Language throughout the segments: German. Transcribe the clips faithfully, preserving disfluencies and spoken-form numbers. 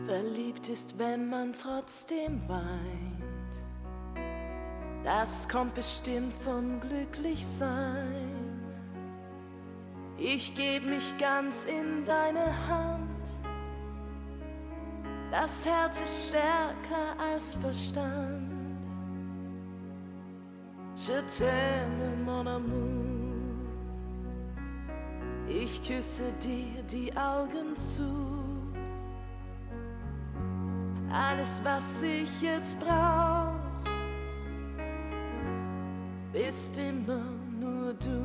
Verliebt ist, wenn man trotzdem weint. Das kommt bestimmt vom Glücklichsein. Ich geb mich ganz in deine Hand. Das Herz ist stärker als Verstand. Je t'aime, mon amour. Ich küsse dir die Augen zu. Alles, was ich jetzt brauch, bist immer nur du.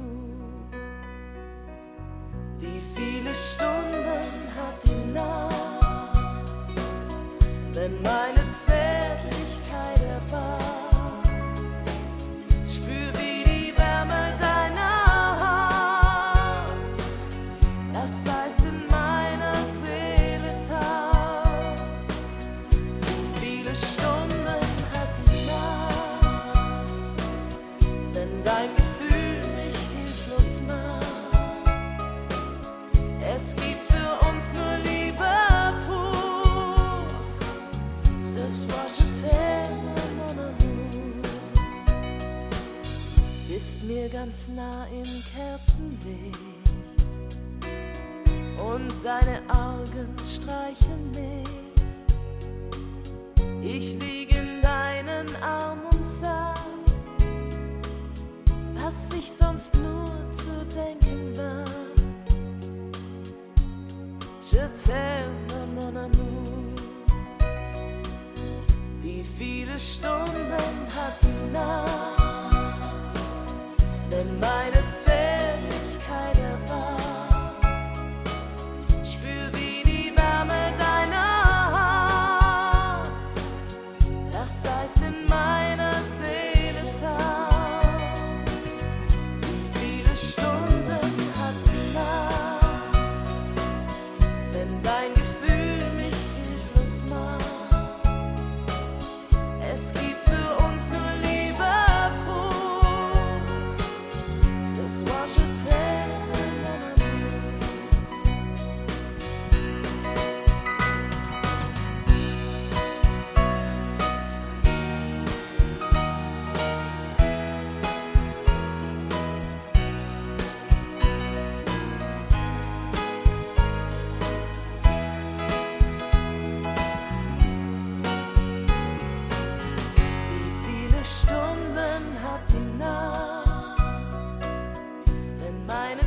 Wie viele Stunden hat die Nacht, wenn meine Zärtlichkeit erwacht? Spür, wie die Wärme deiner Haut das Eis in meiner Seele taucht. Wie viele Stunden hat die Nacht, wenn dein Gefühl mich hilflos macht? Es gibt für uns nur Liebe pur. Ce soir je t'aime, mon amour. Bist mir ganz nah im Kerzenlicht und deine Augen streichen mich. Ich lieg in deinen Arm und sag, was ich sonst nur zu denken war. Je t'aime, mon amour. Wie viele Stunden hat die Nacht, wenn meine Zärtlichkeit erwacht? Spür, wie die Wärme deiner Haut das Eis in meiner Seele taucht. Wie viele Stunden hat die Nacht, wenn dein Gefühl mich hilflos macht? Es gibt für uns nur Liebe pur. Ce soir je t'aime, mon amour. Wie viele Stunden hat die Nacht, wenn meine